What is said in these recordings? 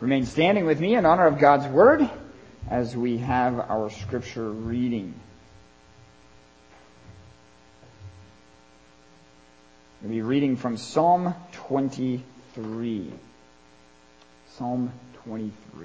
Remain standing with me in honor of God's Word as we have our Scripture reading. We'll be reading from Psalm 23. Psalm 23.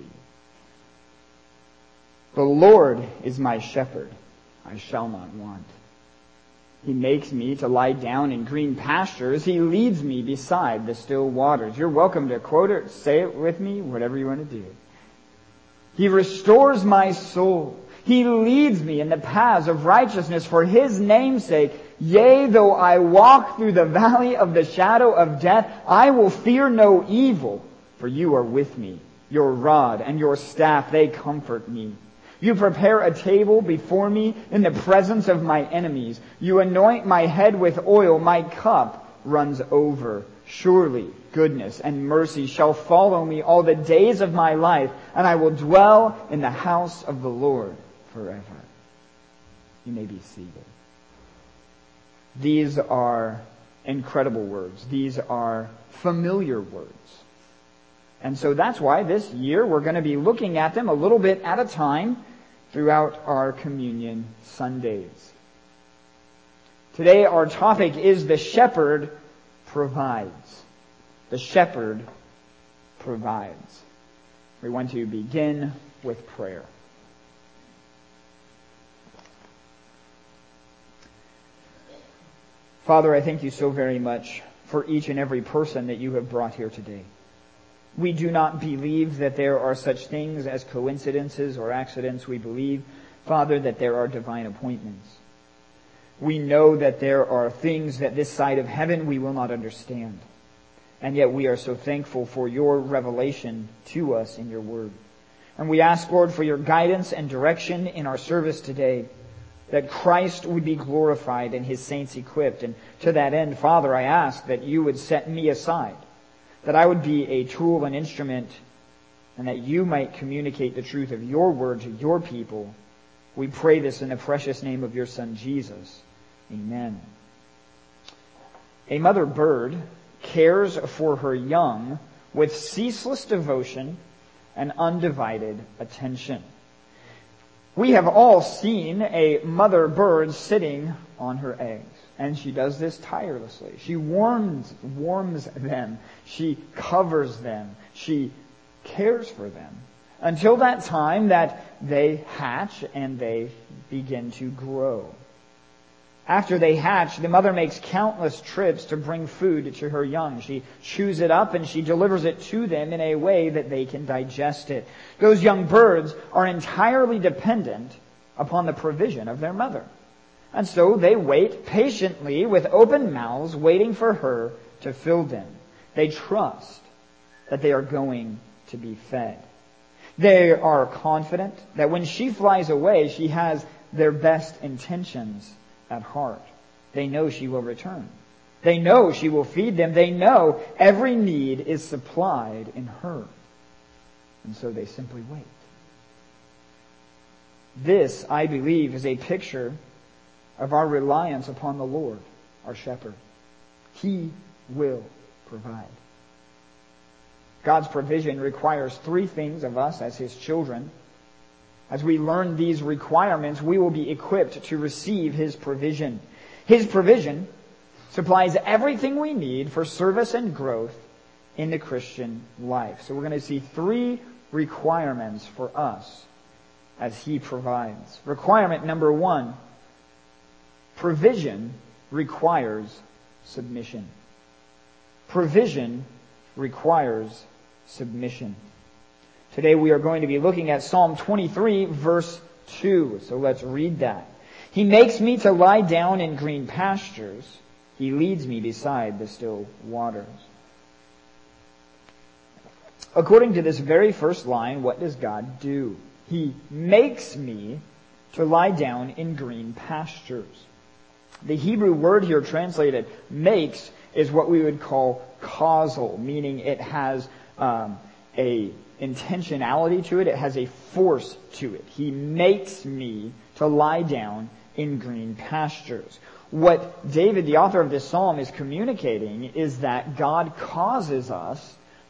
The Lord is my shepherd, I shall not want. He makes me to lie down in green pastures. He leads me beside the still waters. You're welcome to quote it, say it with me, whatever you want to do. He restores my soul. He leads me in the paths of righteousness for His name's sake. Yea, though I walk through the valley of the shadow of death, I will fear no evil, for you are with me. Your rod and your staff, they comfort me. You prepare a table before me in the presence of my enemies. You anoint my head with oil. My cup runs over. Surely goodness and mercy shall follow me all the days of my life, and I will dwell in the house of the Lord forever. You may be seated. These are incredible words. These are familiar words. And so that's why this year we're going to be looking at them a little bit at a time throughout our communion Sundays. Today our topic is the shepherd provides. The shepherd provides. We want to begin with prayer. Father, I thank you so very much for each and every person that you have brought here today. We do not believe that there are such things as coincidences or accidents. We believe, Father, that there are divine appointments. We know that there are things that this side of heaven we will not understand. And yet we are so thankful for your revelation to us in your word. And we ask, Lord, for your guidance and direction in our service today, that Christ would be glorified and His saints equipped. And to that end, Father, I ask that you would set me aside, that I would be a tool and instrument, and that you might communicate the truth of your word to your people. We pray this in the precious name of your Son, Jesus. Amen. A mother bird cares for her young with ceaseless devotion and undivided attention. We have all seen a mother bird sitting on her eggs. And she does this tirelessly. She warms them. She covers them. She cares for them until that time that they hatch and they begin to grow. After they hatch, the mother makes countless trips to bring food to her young. She chews it up and she delivers it to them in a way that they can digest it. Those young birds are entirely dependent upon the provision of their mother. And so they wait patiently with open mouths, waiting for her to fill them. They trust that they are going to be fed. They are confident that when she flies away, she has their best intentions at heart. They know she will return. They know she will feed them. They know every need is supplied in her. And so they simply wait. This, I believe, is a picture of our reliance upon the Lord, our shepherd. He will provide. God's provision requires three things of us as His children. As we learn these requirements, we will be equipped to receive His provision. His provision supplies everything we need for service and growth in the Christian life. So we're going to see three requirements for us as He provides. Requirement number one: provision requires submission. Provision requires submission. Today we are going to be looking at Psalm 23, verse 2. So let's read that. He makes me to lie down in green pastures. He leads me beside the still waters. According to this very first line, what does God do? He makes me to lie down in green pastures. The Hebrew word here translated makes is what we would call causal, meaning it has a intentionality to it. It has a force to it. He makes me to lie down in green pastures. What David, the author of this psalm, is communicating is that God causes us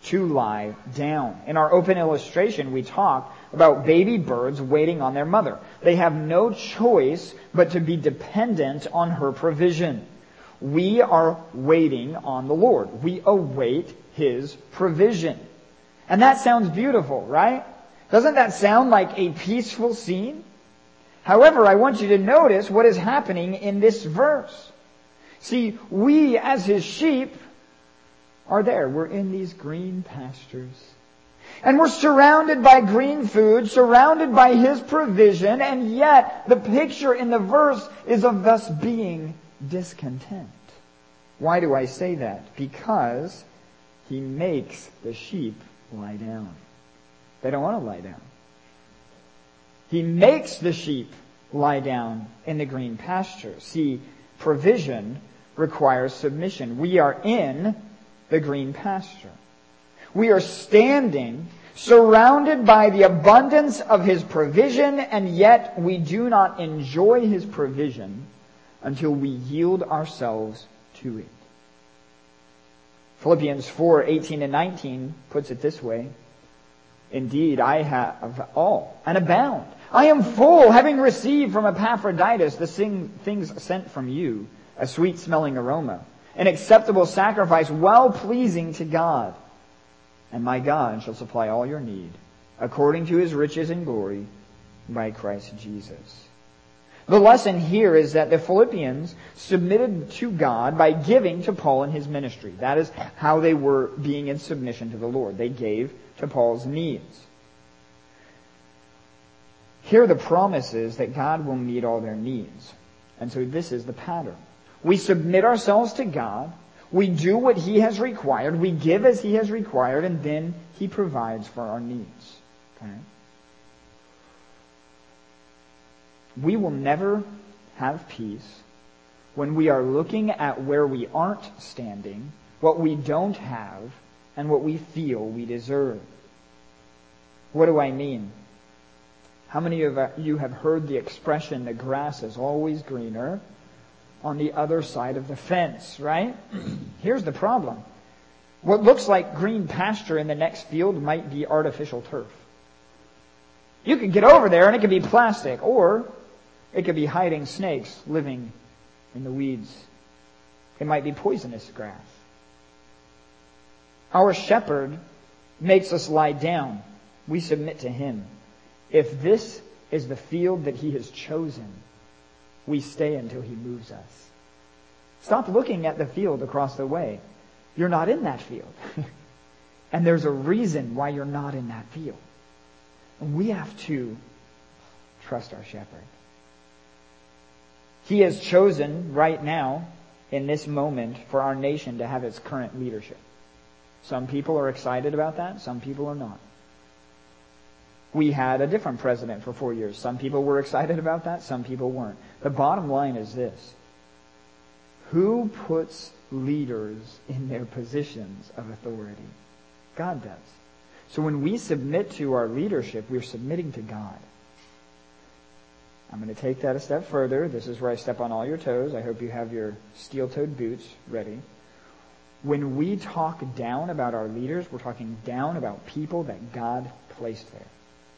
to lie down. In our open illustration, we talk about baby birds waiting on their mother. They have no choice but to be dependent on her provision. We are waiting on the Lord. We await His provision. And that sounds beautiful, right? Doesn't that sound like a peaceful scene? However, I want you to notice what is happening in this verse. See, we as His sheep are there. We're in these green pastures. And we're surrounded by green food, surrounded by His provision, and yet the picture in the verse is of us being discontent. Why do I say that? Because He makes the sheep lie down. They don't want to lie down. He makes the sheep lie down in the green pasture. See, provision requires submission. We are in the green pasture. We are standing surrounded by the abundance of His provision, and yet we do not enjoy His provision until we yield ourselves to it. Philippians 4:18 and 19 puts it this way. Indeed, I have all and abound. I am full, having received from Epaphroditus the things sent from you, a sweet-smelling aroma, an acceptable sacrifice, well-pleasing to God. And my God shall supply all your need, according to His riches and glory, by Christ Jesus. The lesson here is that the Philippians submitted to God by giving to Paul in his ministry. That is how they were being in submission to the Lord. They gave to Paul's needs. Here the promise is that God will meet all their needs. And so this is the pattern. We submit ourselves to God. We do what He has required. We give as He has required. And then He provides for our needs. Okay? We will never have peace when we are looking at where we aren't standing, what we don't have, and what we feel we deserve. What do I mean? How many of you have heard the expression, the grass is always greener on the other side of the fence, right? Here's the problem. What looks like green pasture in the next field might be artificial turf. You can get over there and it could be plastic, or it could be hiding snakes living in the weeds. It might be poisonous grass. Our shepherd makes us lie down. We submit to Him. If this is the field that He has chosen, we stay until He moves us. Stop looking at the field across the way. You're not in that field. And there's a reason why you're not in that field. And we have to trust our shepherd. He has chosen right now, in this moment, for our nation to have its current leadership. Some people are excited about that. Some people are not. We had a different president for 4 years. Some people were excited about that. Some people weren't. The bottom line is this. Who puts leaders in their positions of authority? God does. So when we submit to our leadership, we're submitting to God. I'm going to take that a step further. This is where I step on all your toes. I hope you have your steel-toed boots ready. When we talk down about our leaders, we're talking down about people that God placed there.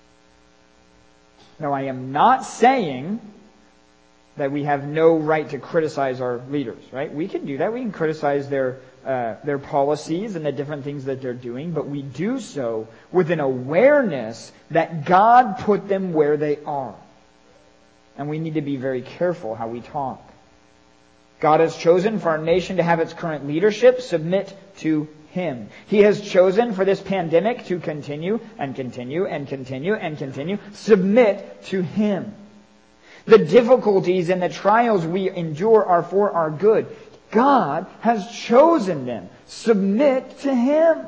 Now, I am not saying that we have no right to criticize our leaders, right? We can do that. We can criticize their policies and the different things that they're doing, but we do so with an awareness that God put them where they are. And we need to be very careful how we talk. God has chosen for our nation to have its current leadership. Submit to Him. He has chosen for this pandemic to continue and continue and continue and continue. Submit to Him. The difficulties and the trials we endure are for our good. God has chosen them. Submit to Him.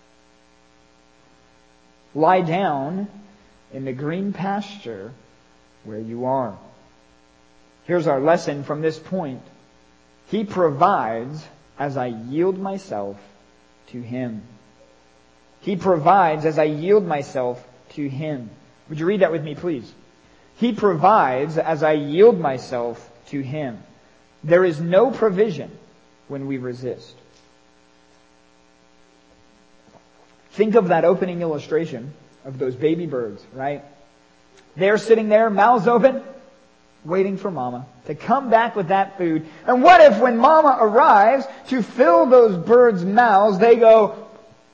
Lie down in the green pasture where you are. Here's our lesson from this point. He provides as I yield myself to Him. He provides as I yield myself to Him. Would you read that with me, please? He provides as I yield myself to Him. There is no provision when we resist. Think of that opening illustration of those baby birds, right? They're sitting there, mouths open, waiting for Mama to come back with that food. And what if when Mama arrives to fill those birds' mouths, they go,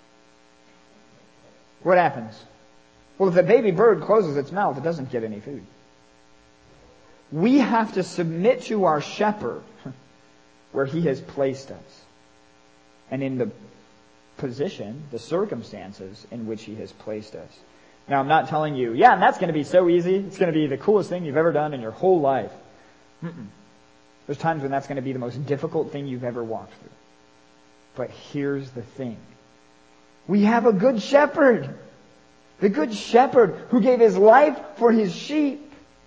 what happens? Well, if the baby bird closes its mouth, it doesn't get any food. We have to submit to our shepherd where he has placed us and in the position, the circumstances in which he has placed us. Now, I'm not telling you, and that's going to be so easy. It's going to be the coolest thing you've ever done in your whole life. There's times when that's going to be the most difficult thing you've ever walked through. But here's the thing. We have a good shepherd. The good shepherd who gave his life for his sheep.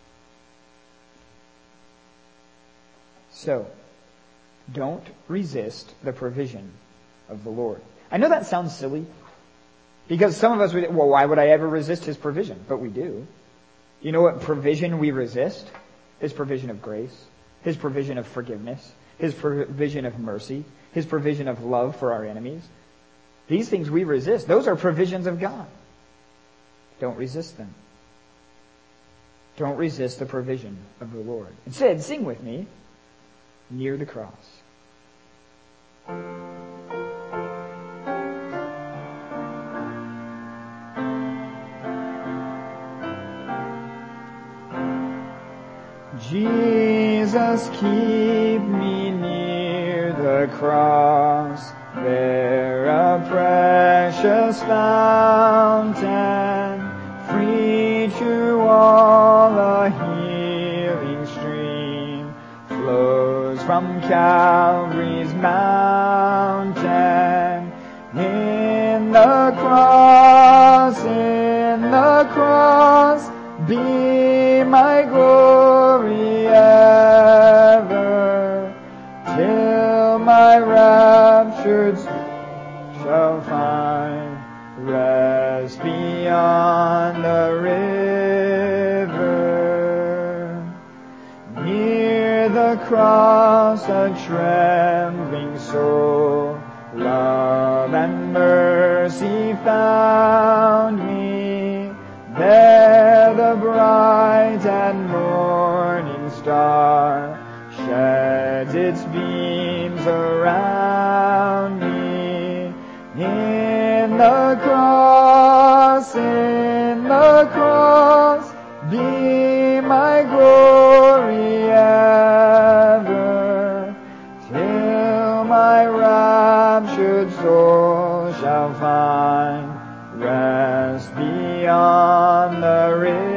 So, don't resist the provision of the Lord. I know that sounds silly, because some of us would, well, why would I ever resist his provision? But we do. You know what provision we resist? His provision of grace, his provision of forgiveness, his provision of mercy, his provision of love for our enemies. These things we resist. Those are provisions of God. Don't resist them. Don't resist the provision of the Lord. Instead, sing with me, Near the Cross. Jesus, keep me near the cross, there a precious fountain, free to all a healing stream, flows from Calvary's mountain. In the cross, be my glory ever, till my raptured soul shall find rest beyond the river. Near the cross a trembling soul, love and mercy found me. There the bright and morning star sheds its beams around me. In the cross, be my glory ever, till my raptured soul shall find rest beyond the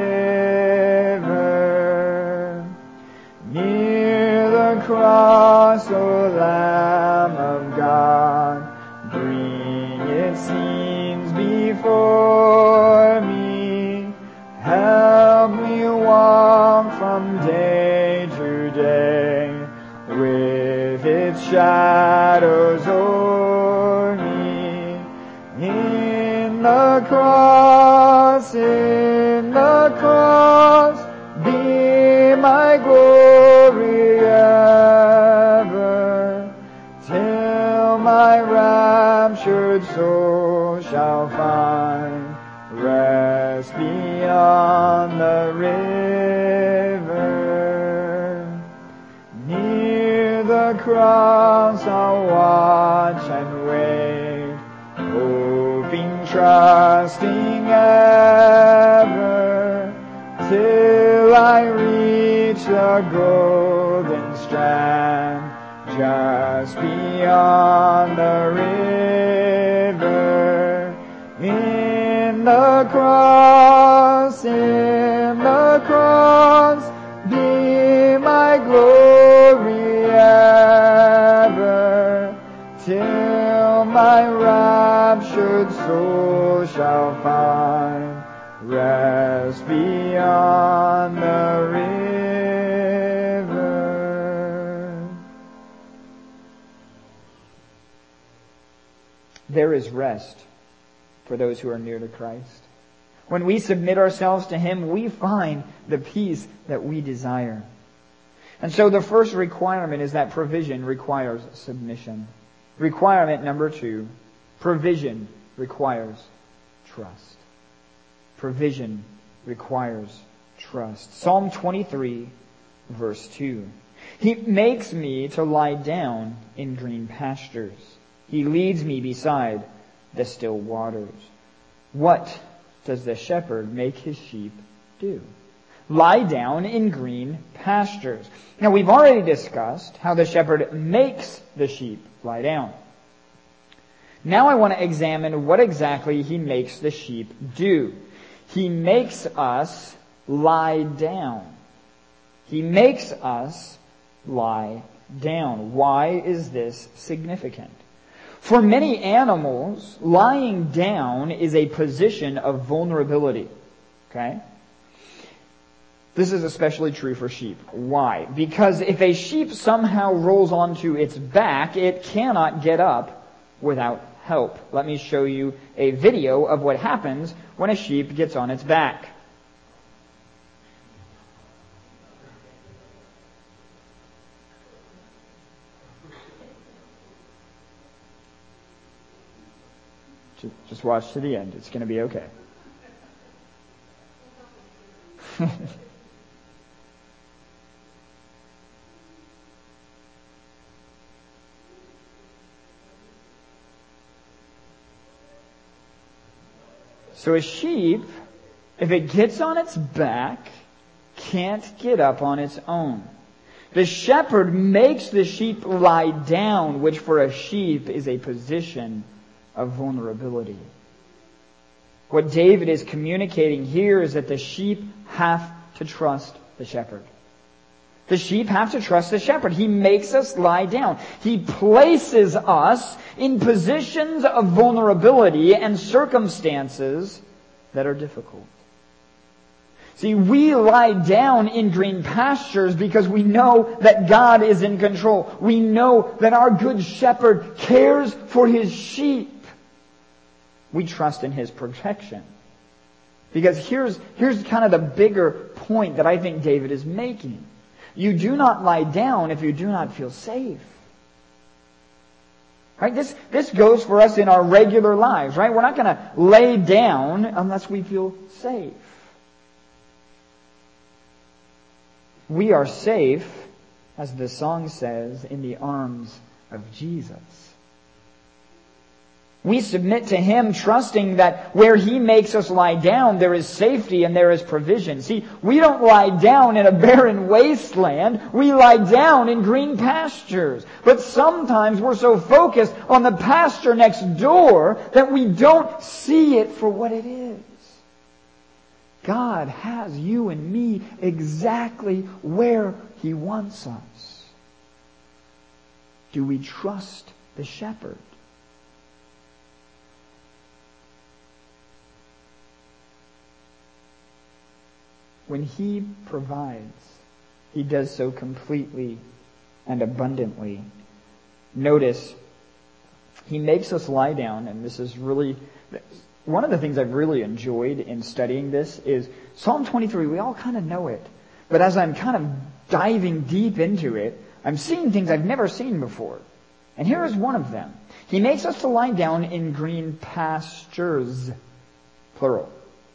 river. Near the cross, O Lamb of God, bring its scenes before me. Help me walk from day to day with its shadows o'er me. In the cross, be my glory ever, till my raptured soul shall find rest beyond the river. Near the cross I'll watch and wait, hoping, trusting ever, till I reach the golden strand, just beyond the river. In the cross, be my glory ever, till my raptured soul shall find rest beyond the river. There is rest for those who are near to Christ. When we submit ourselves to Him, we find the peace that we desire. And so the first requirement is that provision requires submission. Requirement number 2, provision requires trust. Provision requires trust. Psalm 23, verse 2. He makes me to lie down in green pastures. He leads me beside the still waters. What does the shepherd make his sheep do? Lie down in green pastures. Now, we've already discussed how the shepherd makes the sheep lie down. Now I want to examine what exactly he makes the sheep do. He makes us lie down. He makes us lie down. Why is this significant? For many animals, lying down is a position of vulnerability. Okay? This is especially true for sheep. Why? Because if a sheep somehow rolls onto its back, it cannot get up without help. Let me show you a video of what happens when a sheep gets on its back. Just watch to the end. It's going to be okay. So a sheep, if it gets on its back, can't get up on its own. The shepherd makes the sheep lie down, which for a sheep is a position of vulnerability. What David is communicating here is that the sheep have to trust the shepherd. The sheep have to trust the shepherd. He makes us lie down. He places us in positions of vulnerability and circumstances that are difficult. See, we lie down in green pastures because we know that God is in control. We know that our good shepherd cares for his sheep. We trust in his protection. Because here's kind of the bigger point that I think David is making. You do not lie down if you do not feel safe. Right? This goes for us in our regular lives, right? We're not going to lay down unless we feel safe. We are safe, as the song says, in the arms of Jesus. We submit to him, trusting that where he makes us lie down, there is safety and there is provision. See, we don't lie down in a barren wasteland. We lie down in green pastures. But sometimes we're so focused on the pasture next door that we don't see it for what it is. God has you and me exactly where he wants us. Do we trust the shepherd? When he provides, he does so completely and abundantly. Notice, he makes us lie down, and this is really, one of the things I've really enjoyed in studying this is Psalm 23, we all kind of know it. But as I'm kind of diving deep into it, I'm seeing things I've never seen before. And here is one of them. He makes us to lie down in green pastures, plural.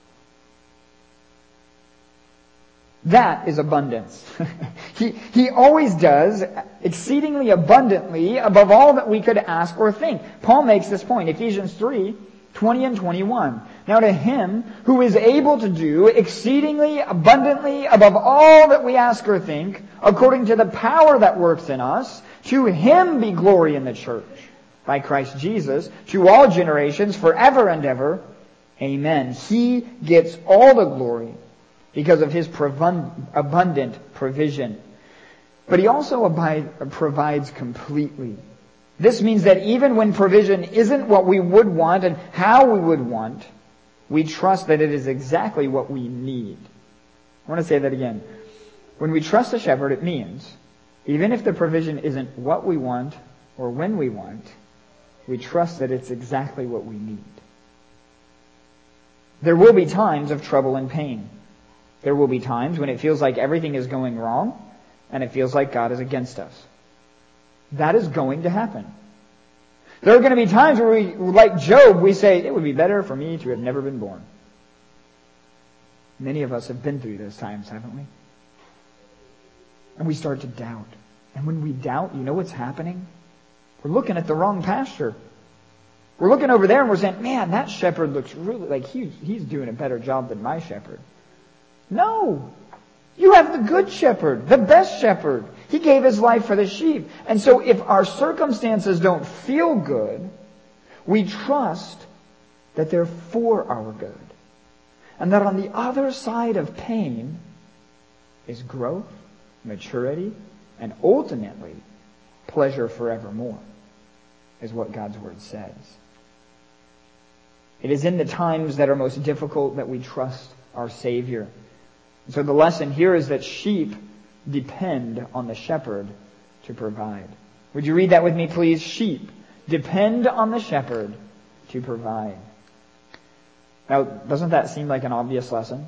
That is abundance. He always does exceedingly abundantly above all that we could ask or think. Paul makes this point, Ephesians 3, 20 and 21. Now to him who is able to do exceedingly abundantly above all that we ask or think, according to the power that works in us, to him be glory in the church, by Christ Jesus, to all generations, forever and ever. Amen. He gets all the glory because of his abundant provision. But he also provides completely. This means that even when provision isn't what we would want and how we would want, we trust that it is exactly what we need. I want to say that again. When we trust the shepherd, it means, even if the provision isn't what we want or when we want, we trust that it's exactly what we need. There will be times of trouble and pain. There will be times when it feels like everything is going wrong and it feels like God is against us. That is going to happen. There are going to be times where we, like Job, we say, it would be better for me to have never been born. Many of us have been through those times, haven't we? And we start to doubt. And when we doubt, you know what's happening? We're looking at the wrong pasture. We're looking over there and we're saying, man, that shepherd looks really like he's doing a better job than my shepherd. No! You have the good shepherd, the best shepherd. He gave his life for the sheep. And so if our circumstances don't feel good, we trust that they're for our good. And that on the other side of pain is growth, maturity, and ultimately pleasure forevermore, is what God's Word says. It is in the times that are most difficult that we trust our Savior. So the lesson here is that sheep depend on the shepherd to provide. Would you read that with me, please? Sheep depend on the shepherd to provide. Now, doesn't that seem like an obvious lesson?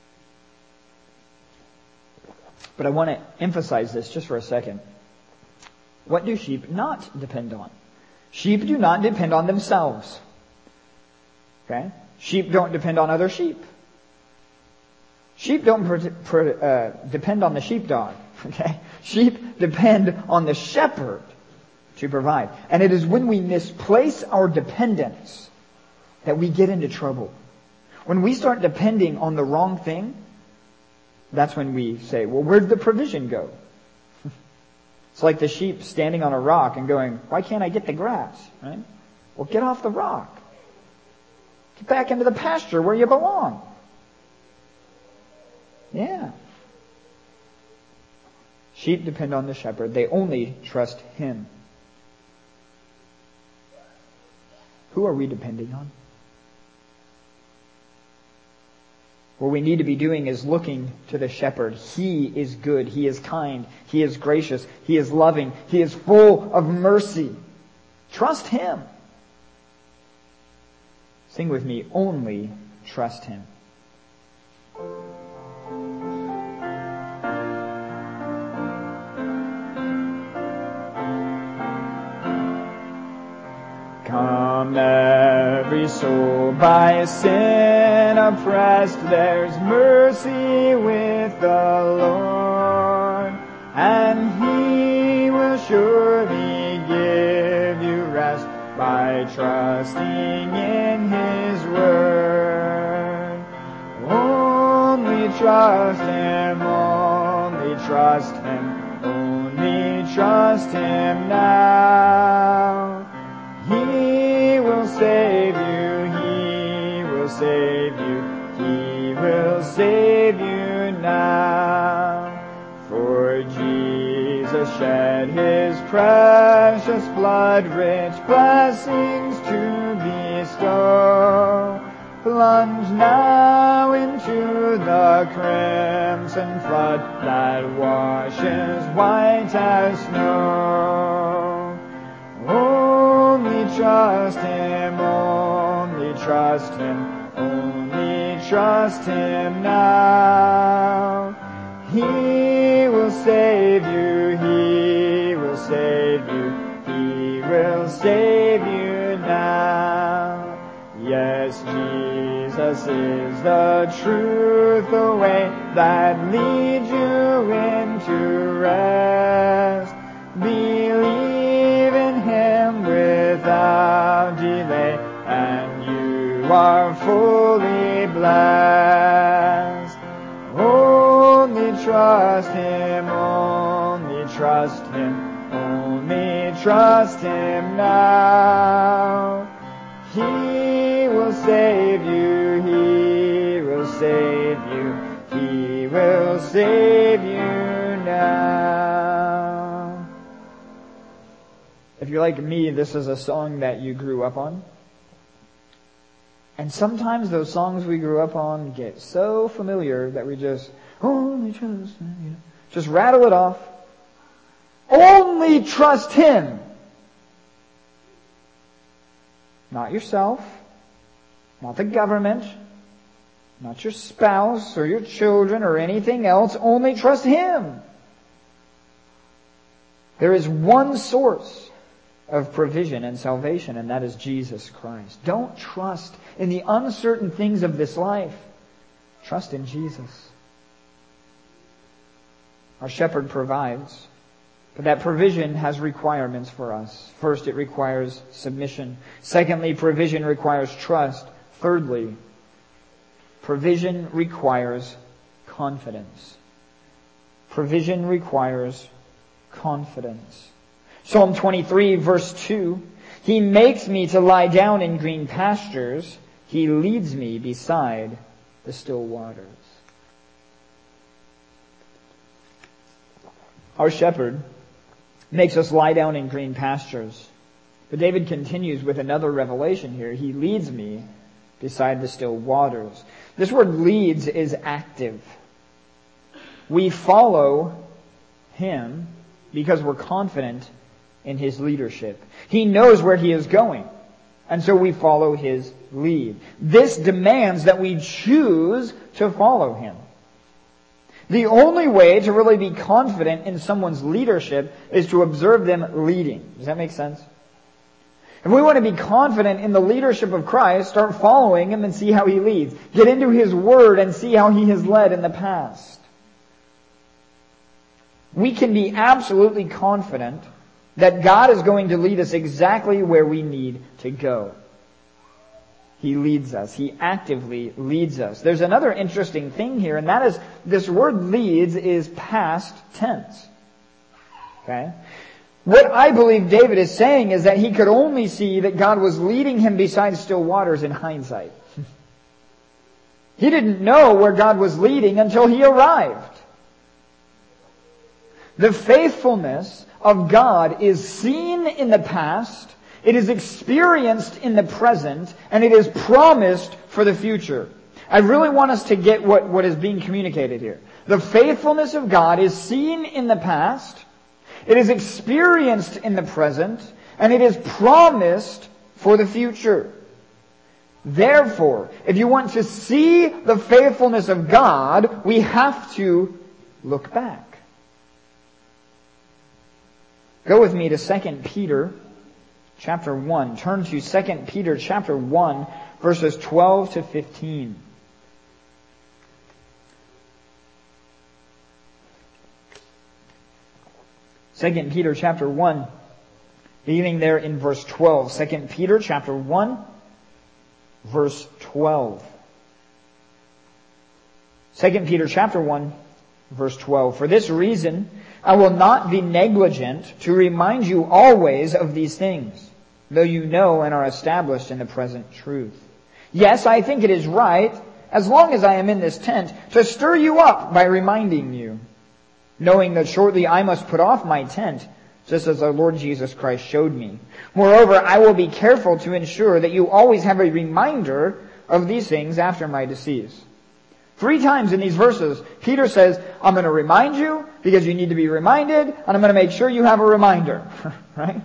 But I want to emphasize this just for a second. What do sheep not depend on? Sheep do not depend on themselves. Okay? Sheep don't depend on other sheep. Sheep don't depend on the sheepdog. Okay? Sheep depend on the shepherd to provide. And it is when we misplace our dependence that we get into trouble. When we start depending on the wrong thing, that's when we say, well, where'd the provision go? It's like the sheep standing on a rock and going, why can't I get the grass? Right? Well, get off the rock. Get back into the pasture where you belong. Yeah. Sheep depend on the shepherd. They only trust him. Who are we depending on? What we need to be doing is looking to the shepherd. He is good. He is kind. He is gracious. He is loving. He is full of mercy. Trust him. Sing with me, only trust him. Come, every soul by sin oppressed, there's mercy with the Lord, and he will surely give you rest by trusting in his word. Only trust him, only trust him, only trust him now. He will save you, he will save you, he will save you now. For Jesus shed his precious blood, rich blessings to bestow. Plunge now into the crimson flood that washes white as snow. Only trust him, only trust him, only trust him now. He will save you, he will save you, he will save you now. Yes, Jesus is the truth, the way that leads you into rest. Believe in him without delay, and you are fully blessed. Only trust him, only trust him, only trust him now. He will save you, he will save you, he will save you now. If you're like me, this is a song that you grew up on. And sometimes those songs we grew up on get so familiar that we just, only trust him, just rattle it off. Only trust him. Not yourself, not the government, not your spouse or your children or anything else. Only trust him. There is one source of provision and salvation, and that is Jesus Christ. Don't trust in the uncertain things of this life. Trust in Jesus. Our shepherd provides, but that provision has requirements for us. First, it requires submission. Secondly, provision requires trust. Thirdly, provision requires confidence. Provision requires confidence. Psalm 23, verse 2, He makes me to lie down in green pastures. He leads me beside the still waters. Our shepherd makes us lie down in green pastures. But David continues with another revelation here. He leads me beside the still waters. This word leads is active. We follow Him because we're confident in His leadership. He knows where He is going, and so we follow His lead. This demands that we choose to follow Him. The only way to really be confident in someone's leadership is to observe them leading. Does that make sense? If we want to be confident in the leadership of Christ, start following Him and see how He leads. Get into His Word and see how He has led in the past. We can be absolutely confident that God is going to lead us exactly where we need to go. He leads us. He actively leads us. There's another interesting thing here, and that is this word leads is past tense. Okay? What I believe David is saying is that he could only see that God was leading him beside still waters in hindsight. He didn't know where God was leading until he arrived. The faithfulness of God is seen in the past, it is experienced in the present, and it is promised for the future. I really want us to get what is being communicated here. The faithfulness of God is seen in the past, it is experienced in the present, and it is promised for the future. Therefore, if you want to see the faithfulness of God, we have to look back. Go with me to 2 Peter chapter 1. Turn to 2 Peter chapter 1, verses 12 to 15. Second Peter chapter 1, beginning there in verse 12. 2 Peter chapter 1, verse 12. 2 Peter chapter 1, verse 12. For this reason, I will not be negligent to remind you always of these things, though you know and are established in the present truth. Yes, I think it is right, as long as I am in this tent, to stir you up by reminding you, knowing that shortly I must put off my tent, just as our Lord Jesus Christ showed me. Moreover, I will be careful to ensure that you always have a reminder of these things after my decease. 3 times in these verses, Peter says, I'm going to remind you because you need to be reminded, and I'm going to make sure you have a reminder. Right?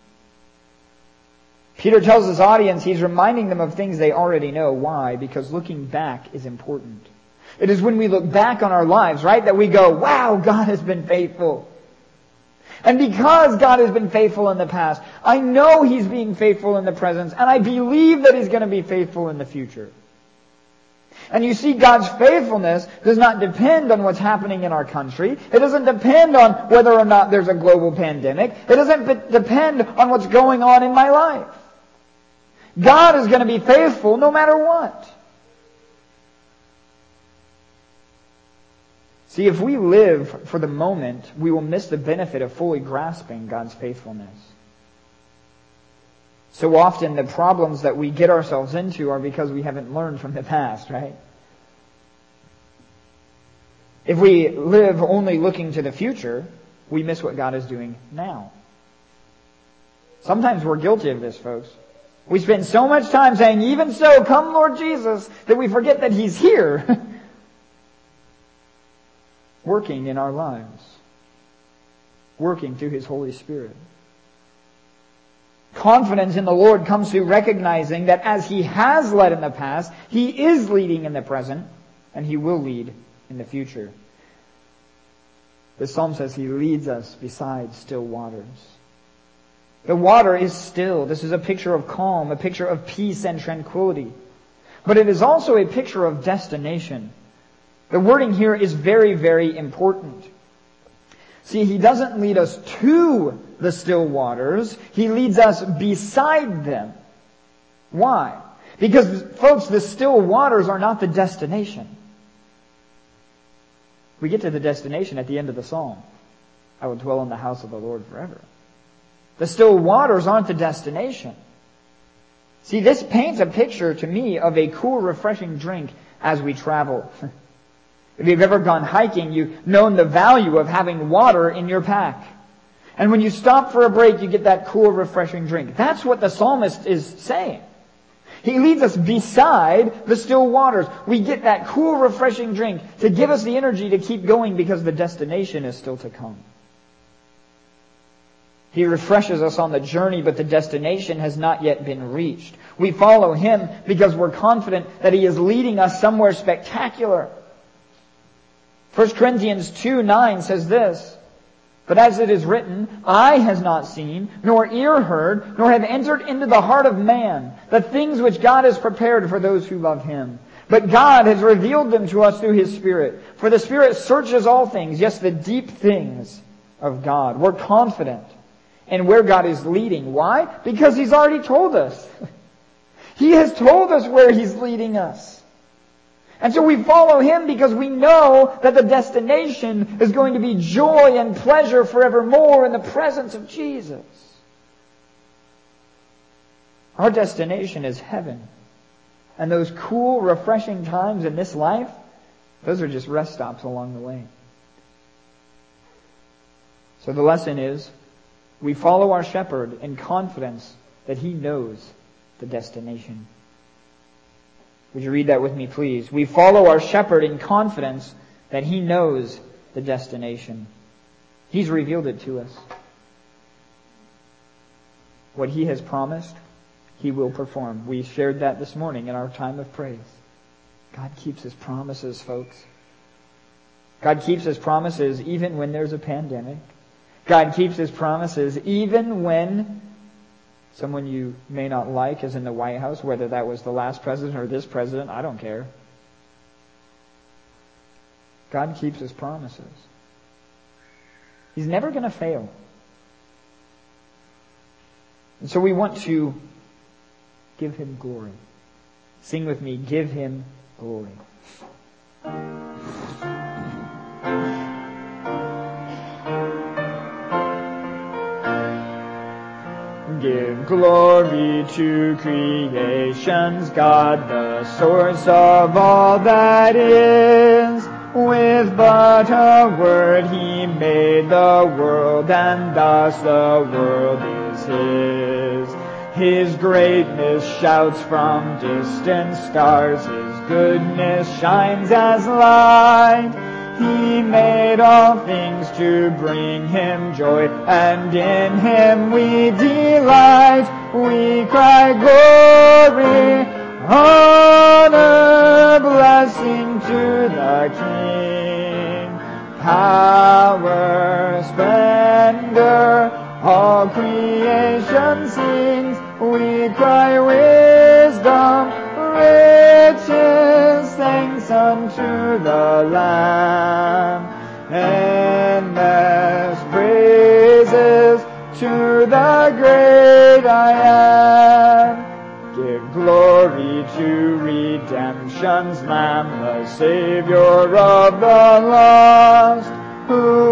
Peter tells his audience he's reminding them of things they already know. Why? Because looking back is important. It is when we look back on our lives, right, that we go, wow, God has been faithful. And because God has been faithful in the past, I know He's being faithful in the present, and I believe that He's going to be faithful in the future. And you see, God's faithfulness does not depend on what's happening in our country. It doesn't depend on whether or not there's a global pandemic. It doesn't depend on what's going on in my life. God is going to be faithful no matter what. See, if we live for the moment, we will miss the benefit of fully grasping God's faithfulness. So often the problems that we get ourselves into are because we haven't learned from the past, right? If we live only looking to the future, we miss what God is doing now. Sometimes we're guilty of this, folks. We spend so much time saying, even so, come Lord Jesus, that we forget that He's here working in our lives, working through His Holy Spirit. Confidence in the Lord comes through recognizing that as He has led in the past, He is leading in the present, and He will lead in the future. The Psalm says He leads us beside still waters. The water is still. This is a picture of calm, a picture of peace and tranquility. But it is also a picture of destination. The wording here is very, very important. See, he doesn't lead us to the still waters. He leads us beside them. Why? Because, folks, the still waters are not the destination. We get to the destination at the end of the psalm. I will dwell in the house of the Lord forever. The still waters aren't the destination. See, this paints a picture to me of a cool, refreshing drink as we travel. If you've ever gone hiking, you've known the value of having water in your pack. And when you stop for a break, you get that cool, refreshing drink. That's what the psalmist is saying. He leads us beside the still waters. We get that cool, refreshing drink to give us the energy to keep going because the destination is still to come. He refreshes us on the journey, but the destination has not yet been reached. We follow Him because we're confident that He is leading us somewhere spectacular. 1 Corinthians 2:9 says this, "But as it is written, eye has not seen, nor ear heard, nor have entered into the heart of man, the things which God has prepared for those who love Him. But God has revealed them to us through His Spirit. For the Spirit searches all things, yes, the deep things of God." We're confident in where God is leading. Why? Because He's already told us. He has told us where He's leading us. And so we follow Him because we know that the destination is going to be joy and pleasure forevermore in the presence of Jesus. Our destination is heaven. And those cool, refreshing times in this life, those are just rest stops along the way. So the lesson is, we follow our shepherd in confidence that He knows the destination. Would you read that with me, please? We follow our shepherd in confidence that He knows the destination. He's revealed it to us. What He has promised, He will perform. We shared that this morning in our time of praise. God keeps His promises, folks. God keeps His promises even when there's a pandemic. God keeps His promises even when someone you may not like is in the White House, whether that was the last president or this president, I don't care. God keeps His promises. He's never going to fail. And so we want to give Him glory. Sing with me, give Him glory. Give glory to creation's God, the source of all that is. With but a word He made the world, and thus the world is His. His greatness shouts from distant stars, His goodness shines as light. He made all things to bring Him joy, and in Him we delight. We cry glory, honor, blessing to the King. Power, splendor, all creation sings. We cry wisdom, riches, thanks unto the Lamb. Endless praises to the great I am. Give glory to redemption's Lamb, the Savior of the lost, who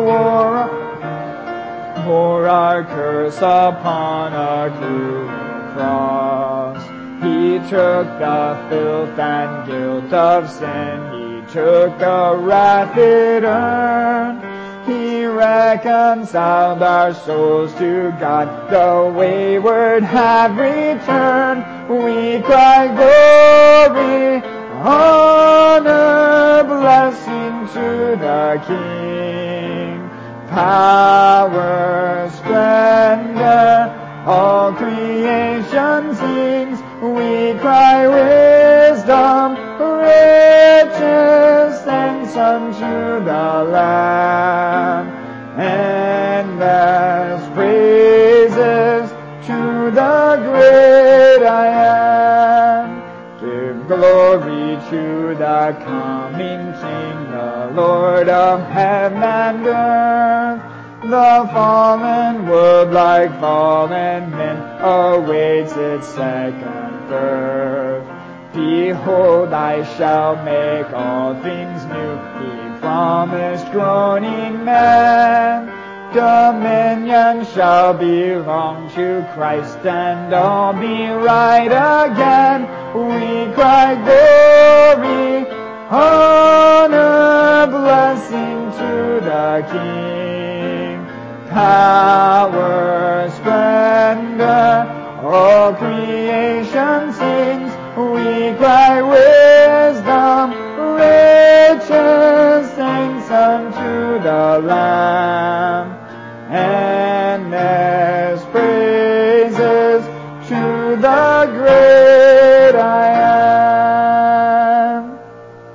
bore our curse upon a cruel cross. He took the filth and guilt of sin. He took the wrath it earned. He reconciled our souls to God. The wayward have returned. We cry glory, honor, blessing to the King. Power, splendor, all creation sings. We cry wisdom, riches, thanks unto the Lamb. Endless praises I am. Give glory to the coming King, the Lord of heaven and earth. The fallen world, like fallen men, awaits its second birth. Behold, I shall make all things new, He promised groaning man. Dominion shall belong to Christ, and all be right again. We cry glory, honor, blessing to the King. Power, splendor, all creation sings. We cry wisdom, riches, thanks unto the Lamb. Endless praises to the great I am.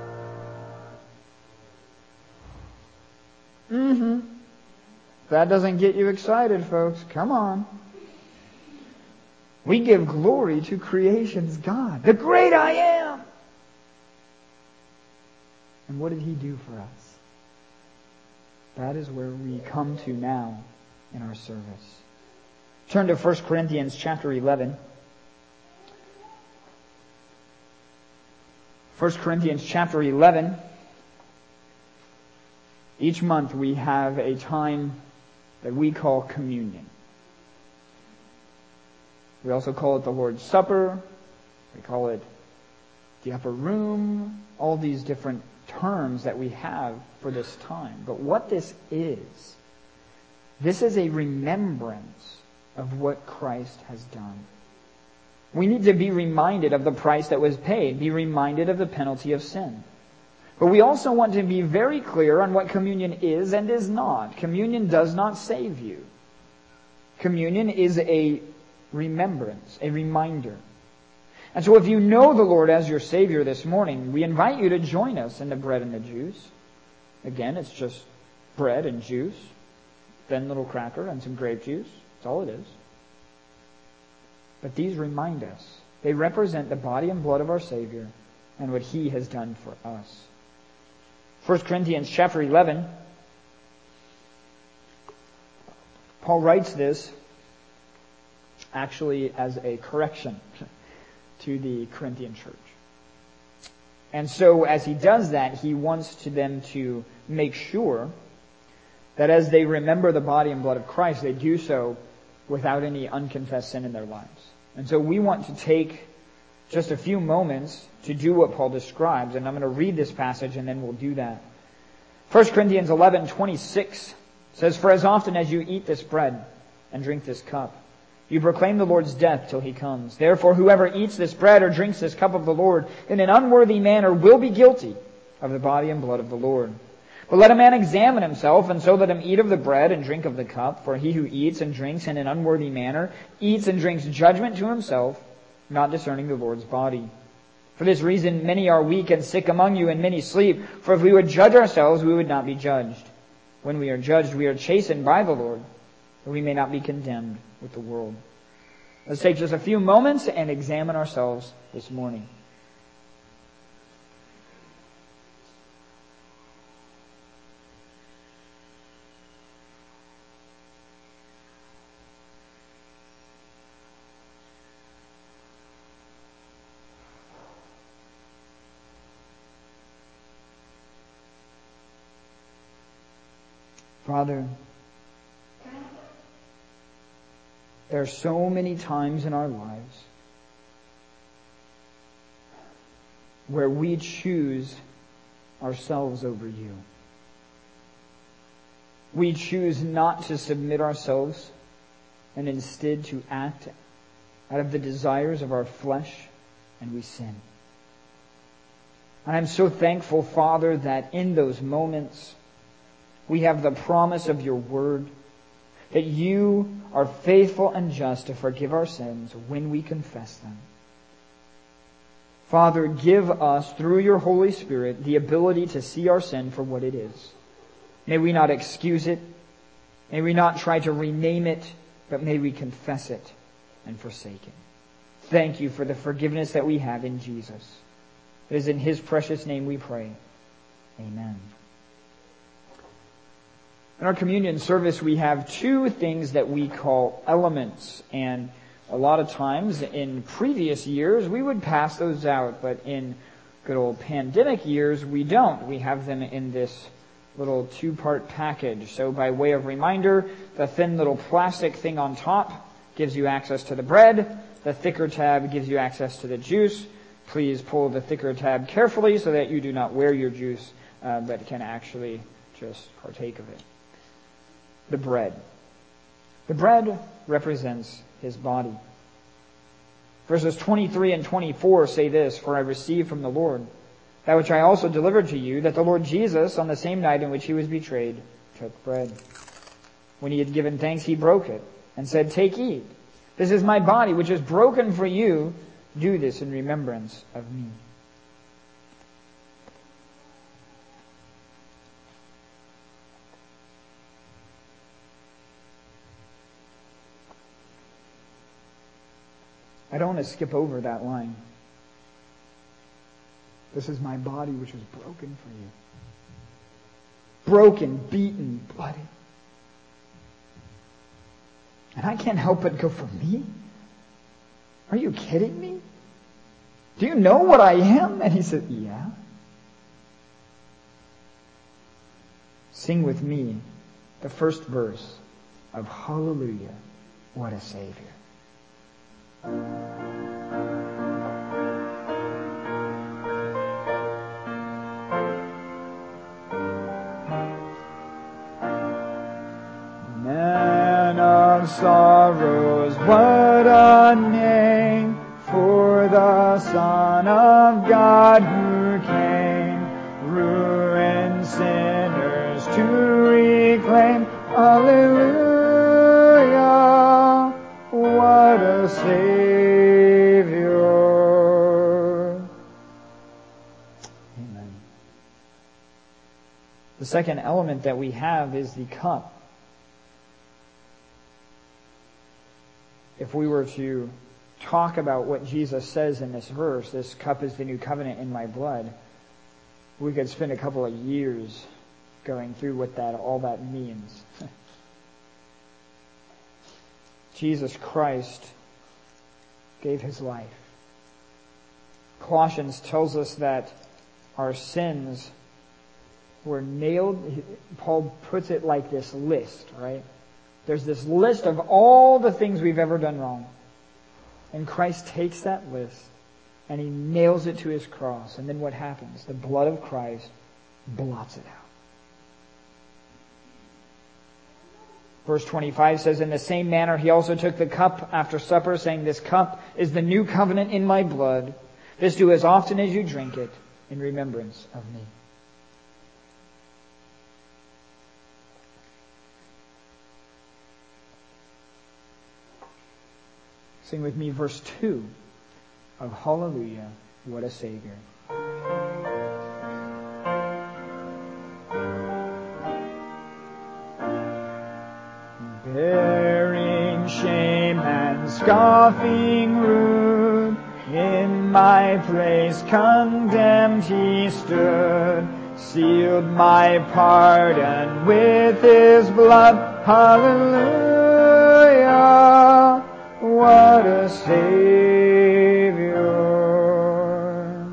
If that doesn't get you excited, folks, come on. We give glory to creation's God, the great I am. And what did He do for us? That is where we come to now in our service. Turn to 1 Corinthians chapter 11. 1 Corinthians chapter 11. Each month we have a time that we call communion. We also call it the Lord's Supper. We call it the upper room. All these different terms that we have for this time. But what this is a remembrance of what Christ has done. We need to be reminded of the price that was paid, be reminded of the penalty of sin. But we also want to be very clear on what communion is and is not. Communion does not save you. Communion is a remembrance, a reminder. And so if you know the Lord as your Savior this morning, we invite you to join us in the bread and the juice. Again, it's just bread and juice, then little cracker and some grape juice. That's all it is. But these remind us. They represent the body and blood of our Savior and what He has done for us. 1 Corinthians chapter 11, Paul writes this actually as a correction to the Corinthian church. And so as he does that, he wants them to make sure that as they remember the body and blood of Christ, they do so without any unconfessed sin in their lives. And so we want to take just a few moments to do what Paul describes, and I'm going to read this passage and then we'll do that. 1 Corinthians 11:26 says, "For as often as you eat this bread and drink this cup, you proclaim the Lord's death till He comes. Therefore, whoever eats this bread or drinks this cup of the Lord in an unworthy manner will be guilty of the body and blood of the Lord. But let a man examine himself, and so let him eat of the bread and drink of the cup. For he who eats and drinks in an unworthy manner eats and drinks judgment to himself, not discerning the Lord's body. For this reason many are weak and sick among you, and many sleep. For if we would judge ourselves, we would not be judged. When we are judged, we are chastened by the Lord, that we may not be condemned with the world." Let's take just a few moments and examine ourselves this morning. Father, there are so many times in our lives where we choose ourselves over you. We choose not to submit ourselves and instead to act out of the desires of our flesh, and we sin. And I'm so thankful, Father, that in those moments we have the promise of your word, that you are faithful and just to forgive our sins when we confess them. Father, give us, through your Holy Spirit, the ability to see our sin for what it is. May we not excuse it. May we not try to rename it, but may we confess it and forsake it. Thank you for the forgiveness that we have in Jesus. It is in His precious name we pray. Amen. In our communion service, we have two things that we call elements. And a lot of times in previous years, we would pass those out. But in good old pandemic years, we don't. We have them in this little two-part package. So by way of reminder, the thin little plastic thing on top gives you access to the bread. The thicker tab gives you access to the juice. Please pull the thicker tab carefully so that you do not wear your juice, but can actually just partake of it. The bread. The bread represents His body. Verses 23 and 24 say this, "For I received from the Lord that which I also delivered to you, that the Lord Jesus, on the same night in which He was betrayed, took bread. When He had given thanks, He broke it, and said, 'Take, eat. This is my body, which is broken for you. Do this in remembrance of me.'" I don't want to skip over that line. This is my body which is broken for you. Broken, beaten, bloody. And I can't help but go, for me? Are you kidding me? Do you know what I am? And He said, yeah. Sing with me the first verse of Hallelujah, What a Savior. Man of sorrows, what a name for the Son of God who came, ruined sinners to reclaim. Hallelujah, what a Savior. Amen. The second element that we have is the cup. If we were to talk about what Jesus says in this verse, this cup is the new covenant in my blood, we could spend a couple of years going through what all that means. Jesus Christ gave His life. Colossians tells us that our sins were nailed. Paul puts it like this list, right? There's this list of all the things we've ever done wrong. And Christ takes that list and He nails it to His cross. And then what happens? The blood of Christ blots it out. Verse 25 says, "In the same manner He also took the cup after supper, saying, 'This cup is the new covenant in my blood. This do as often as you drink it in remembrance of me.'" Sing with me verse 2 of Hallelujah, What a Savior. Bearing shame and scoffing rude, in my place condemned He stood, sealed my pardon with His blood. Hallelujah, what a Savior.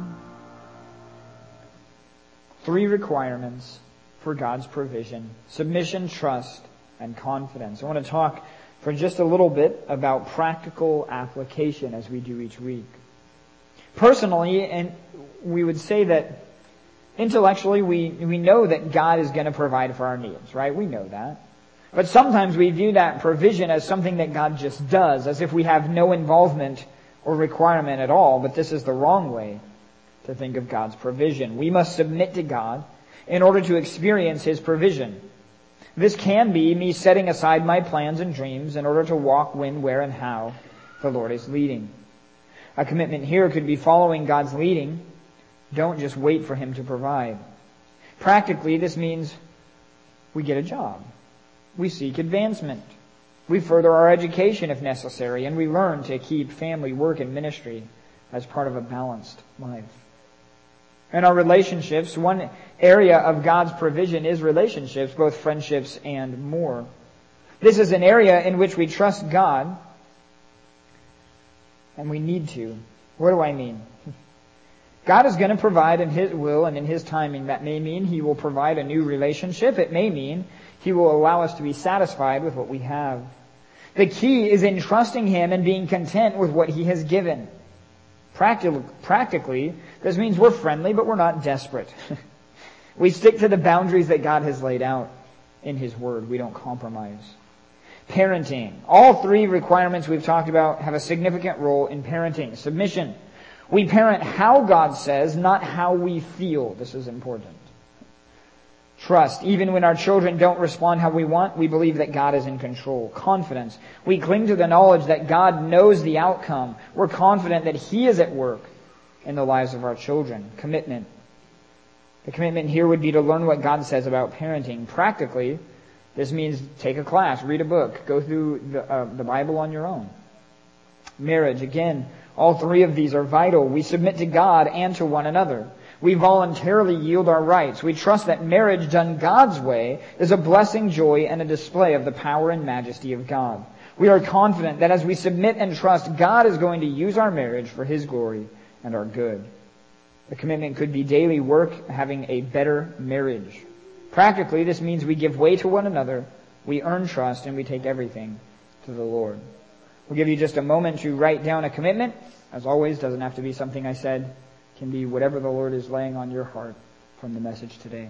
3 requirements for God's provision: submission, trust, and confidence. I want to talk for just a little bit about practical application as we do each week. Personally, and we would say that intellectually we know that God is going to provide for our needs, right? We know that. But sometimes we view that provision as something that God just does, as if we have no involvement or requirement at all. But this is the wrong way to think of God's provision. We must submit to God in order to experience His provision. This can be me setting aside my plans and dreams in order to walk when, where, and how the Lord is leading. A commitment here could be following God's leading. Don't just wait for Him to provide. Practically, this means we get a job. We seek advancement. We further our education if necessary, and we learn to keep family, work, and ministry as part of a balanced life. In our relationships, one area of God's provision is relationships, both friendships and more. This is an area in which we trust God, and we need to. What do I mean? God is going to provide in His will and in His timing. That may mean He will provide a new relationship. It may mean He will allow us to be satisfied with what we have. The key is in trusting Him and being content with what He has given. Practically, this means we're friendly, but we're not desperate. We stick to the boundaries that God has laid out in His Word. We don't compromise. Parenting. All three requirements we've talked about have a significant role in parenting. Submission. We parent how God says, not how we feel. This is important. Trust. Even when our children don't respond how we want, we believe that God is in control. Confidence. We cling to the knowledge that God knows the outcome. We're confident that He is at work in the lives of our children. Commitment. The commitment here would be to learn what God says about parenting. Practically, this means take a class, read a book, go through the Bible on your own. Marriage. Again, all three of these are vital. We submit to God and to one another. We voluntarily yield our rights. We trust that marriage done God's way is a blessing, joy, and a display of the power and majesty of God. We are confident that as we submit and trust, God is going to use our marriage for His glory and our good. The commitment could be daily work, having a better marriage. Practically, this means we give way to one another, we earn trust, and we take everything to the Lord. We'll give you just a moment to write down a commitment. As always, doesn't have to be something I said. Can be whatever the Lord is laying on your heart from the message today.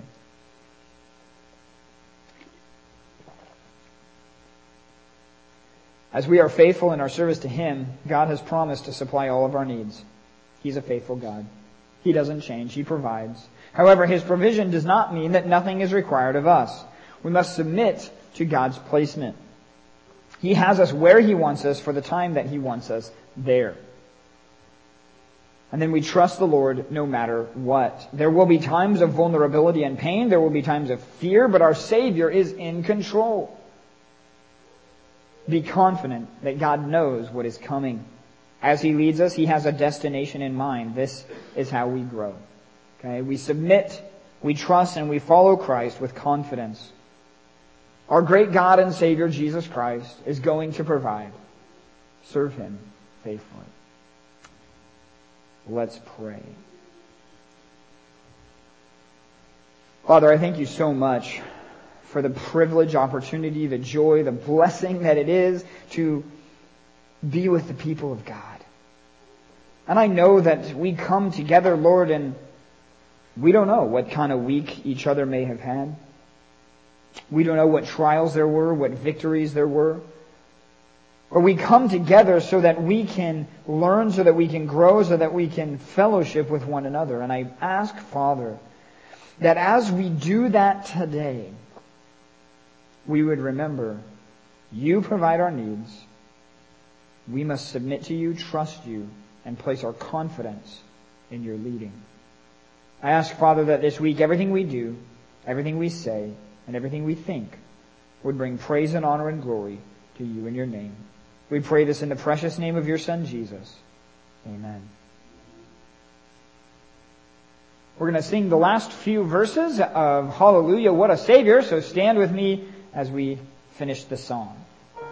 As we are faithful in our service to Him, God has promised to supply all of our needs. He's a faithful God. He doesn't change. He provides. However, His provision does not mean that nothing is required of us. We must submit to God's placement. He has us where He wants us for the time that He wants us there. And then we trust the Lord no matter what. There will be times of vulnerability and pain. There will be times of fear, but our Savior is in control. Be confident that God knows what is coming. As He leads us, He has a destination in mind. This is how we grow. Okay? We submit, we trust, and we follow Christ with confidence. Our great God and Savior, Jesus Christ, is going to provide. Serve Him faithfully. Let's pray. Father, I thank You so much for the privilege, opportunity, the joy, the blessing that it is to be with the people of God. And I know that we come together, Lord, and we don't know what kind of week each other may have had. We don't know what trials there were, what victories there were. Or we come together so that we can learn, so that we can grow, so that we can fellowship with one another. And I ask, Father, that as we do that today, we would remember You provide our needs. We must submit to You, trust You, and place our confidence in Your leading. I ask, Father, that this week everything we do, everything we say, and everything we think would bring praise and honor and glory to You in Your name. We pray this in the precious name of Your Son, Jesus. Amen. We're going to sing the last few verses of Hallelujah, What a Savior. So stand with me as we finish the song.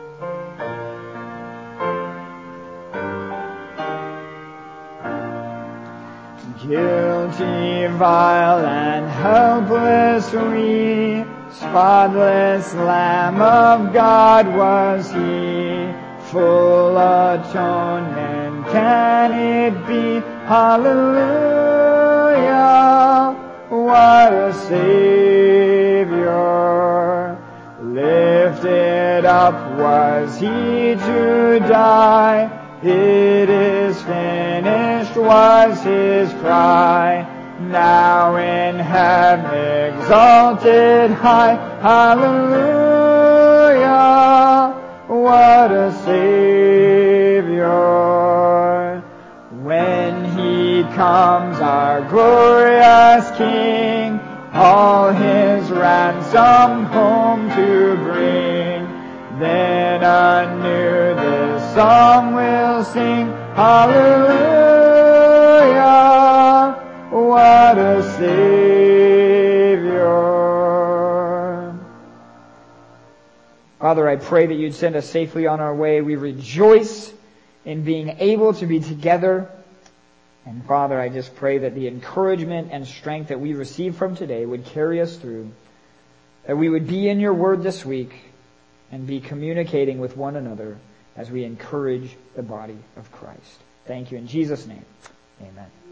Guilty, vile, and helpless we, spotless Lamb of God was He, full atonement can it be? Hallelujah, what a Savior! Lifted up was He to die, it is finished was His cry. Now in heaven exalted high, hallelujah, what a Savior. When He comes, our glorious King, all His ransom home to bring, then anew this song we'll sing. Hallelujah, what a Savior. Father, I pray that you'd send us safely on our way. We rejoice in being able to be together. And Father, I just pray that the encouragement and strength that we receive from today would carry us through, that we would be in your word this week and be communicating with one another as we encourage the body of Christ. Thank you in Jesus' name. Amen.